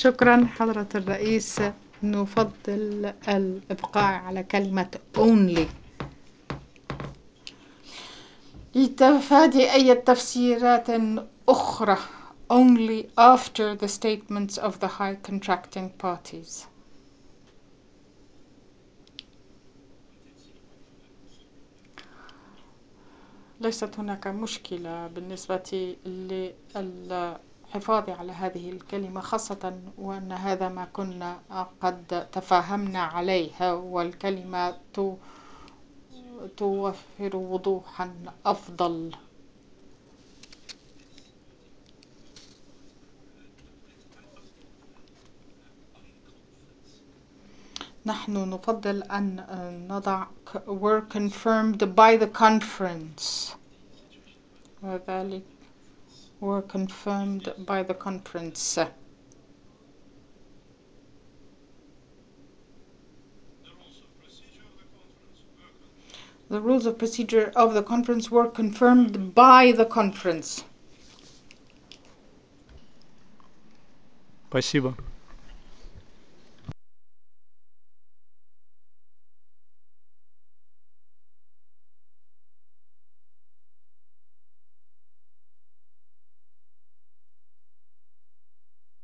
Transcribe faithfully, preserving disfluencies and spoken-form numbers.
شكرا حضرة الرئيس. نفضل الإبقاء على كلمة only لتفادي أي تفسيرات أخرى. Only after the statements of the high contracting parties. ليست هناك مشكلة بالنسبة للحفاظ على هذه الكلمة، خاصة وأن هذا ما كنا قد تفاهمنا عليه، والكلمة توفر وضوحا أفضل. نحن نفضل أن نضع were confirmed by the conference، وذلك were confirmed by the conference. The rules of procedure of the conference were confirmed by the conference. Спасибо.